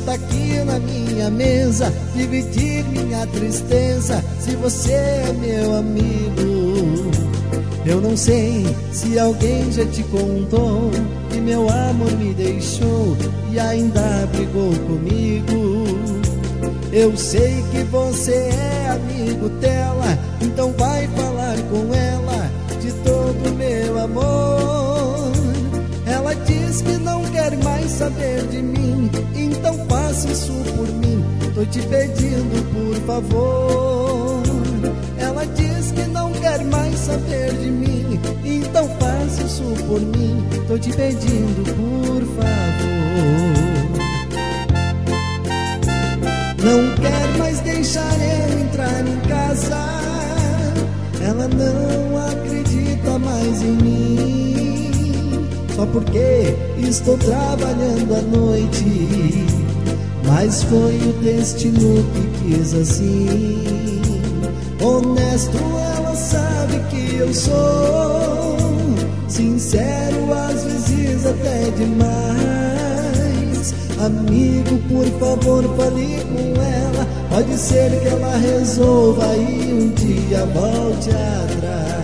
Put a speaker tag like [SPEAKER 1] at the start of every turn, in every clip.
[SPEAKER 1] senta aqui na minha mesa, dividir minha tristeza, se você é meu amigo. Eu não sei se alguém já te contou que meu amor me deixou e ainda brigou comigo. Eu sei que você é amigo dela, então vai falar com ela de todo meu amor. Ela diz que não quer mais saber de mim, então faça isso por mim, tô te pedindo por favor. Ela diz que não quer mais saber de mim, então faça isso por mim, tô te pedindo por favor. Não quer mais deixar eu entrar em casa, ela não acredita mais em mim, só porque estou trabalhando à noite, mas foi o destino que quis assim. Honesto, ela sabe que eu sou sincero, às vezes até demais. Amigo, por favor, fale com ela, pode ser que ela resolva e um dia volte atrás.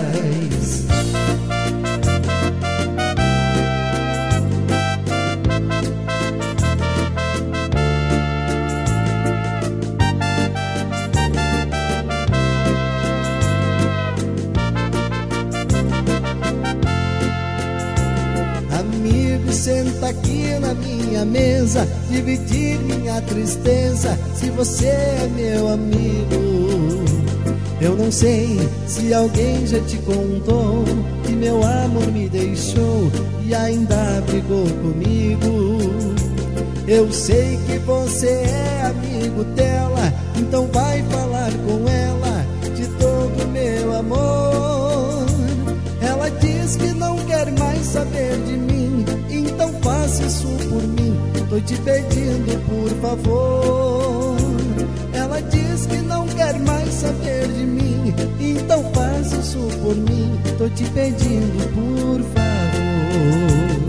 [SPEAKER 1] Amigo, senta aqui na minha mesa, dividir minha tristeza, se você é meu amigo. Eu não sei se alguém já te contou que meu amor me deixou e ainda brigou comigo. Eu sei que você é amigo dela, então vai falar com ela de todo meu amor. Ela diz que não quer mais saber de mim, então faça isso por mim, tô te pedindo por favor. Ela diz que não quer mais saber de mim, então faça isso por mim, tô te pedindo por favor.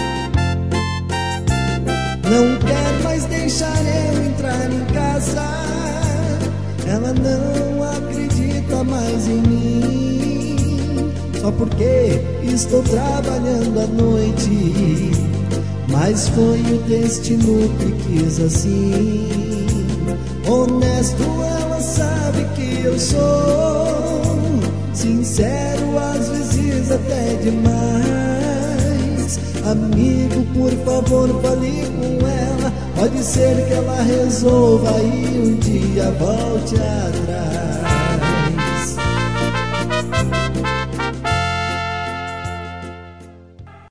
[SPEAKER 1] Não quer mais deixar eu entrar em casa, ela não acredita mais em mim, só porque estou trabalhando à noite, mas foi o destino que quis assim. Honesto, ela sabe que eu sou sincero, às vezes até demais. Amigo, por favor, fale com ela, pode ser que ela resolva e um dia volte atrás.